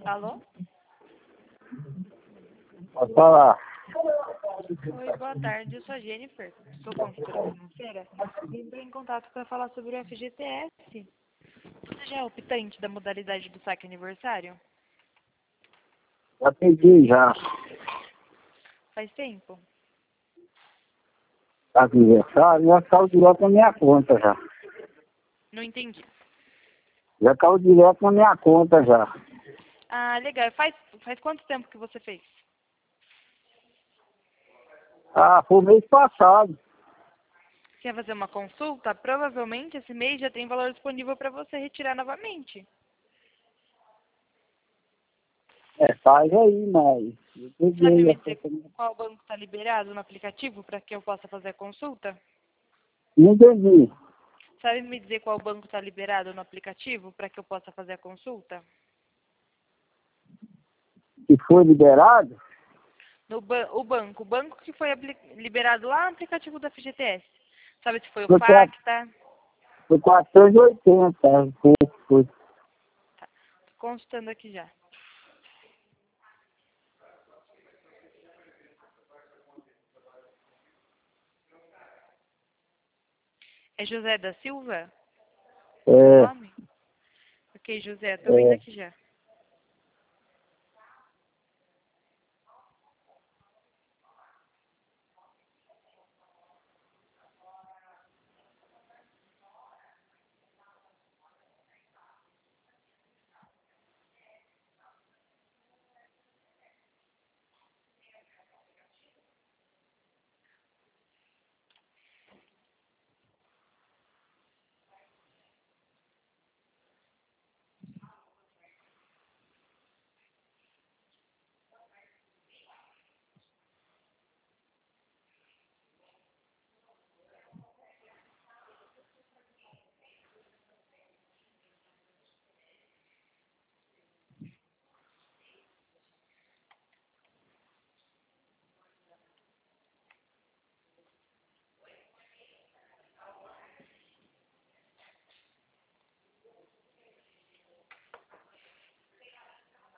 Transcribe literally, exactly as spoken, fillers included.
Alô? Pode falar. Oi, boa tarde. Eu sou a Jennifer, sou consultora financeira. Entrei em contato para falar sobre o F G T S. Você já é optante da modalidade do saque aniversário? Já peguei já. Faz tempo? Aniversário, já caiu direto na minha conta já. Não entendi. Já caiu direto na minha conta já. Ah, legal. Faz, faz quanto tempo que você fez? Ah, foi o mês passado. Quer fazer uma consulta? Provavelmente esse mês já tem valor disponível para você retirar novamente. É, faz aí, mas eu Sabe peguei me essa dizer semana. qual banco está liberado no aplicativo para que eu possa fazer a consulta? Não entendi. Sabe me dizer qual banco está liberado no aplicativo para que eu possa fazer a consulta? Se foi liberado, No ba o banco, o banco que foi liberado lá no aplicativo da F G T S. Sabe se foi o foi, quatro- Facta? foi quatorze e oitenta. Foi, foi. Tá, tô consultando aqui já. É José da Silva? O É, nome? Ok, José, tô vendo é, aqui já.